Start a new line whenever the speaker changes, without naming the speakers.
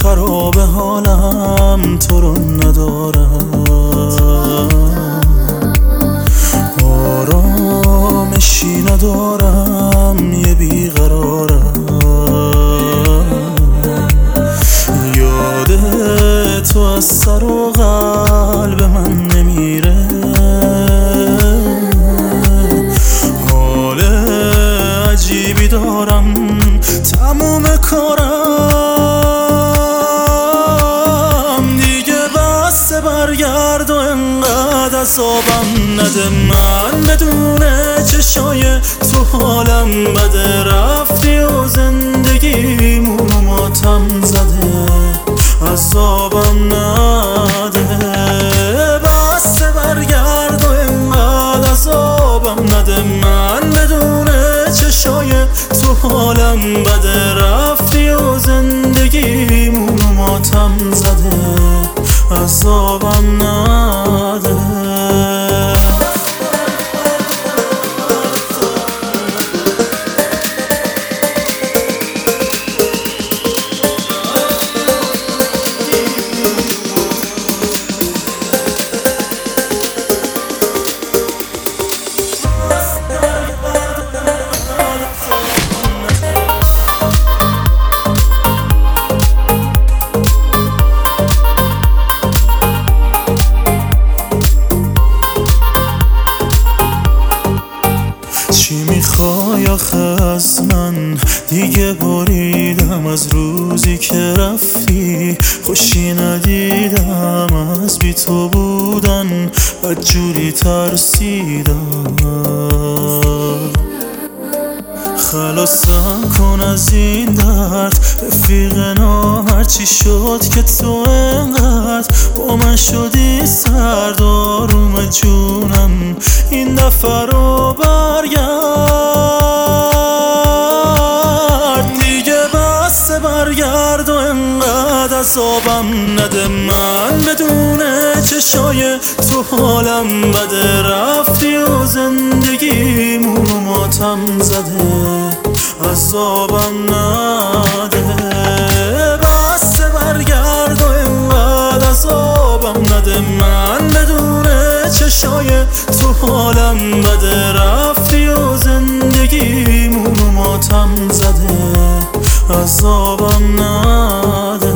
خراب حالم تو رو ندارم، آرامشی ندارم، یه بیقرارم. یاد تو از سر و قلب من نمیره، حال عجیبی دارم، تموم کارم دیگه بسه. برگرد و انقدر عذابم نده، من بدون چشای تو حالم بده. رفتی و زندگیمون ماتم زده، عذابم نده. بسه برگرد و انقدر عذابم نده، من بدون چشای تو حالم بده. رفتی و زندگیمون ماتم زده، عذابم نده. چی میخوای آخه از من؟ دیگه بریدم از روزی که رفتی، خوشی ندیدم از بی تو بودن، بدجوری ترسیدم. خلاصم کن از این درد رفیق نامرد، چی شد که تو انقدر با من شدی سرد؟ آروم جونم این دفعه رو برگرد، دیگه بسه. برگرد و انقدر عذابم نده، من بدون چشای تو حالم بده. رفتی و زندگیمون ماتم زده، عذابم نده. بسه برگرد و انقدر عذابم نده، من بدون چشای تو حالم بده. رفتی و زندگیمون ماتم زده، عذابم نده.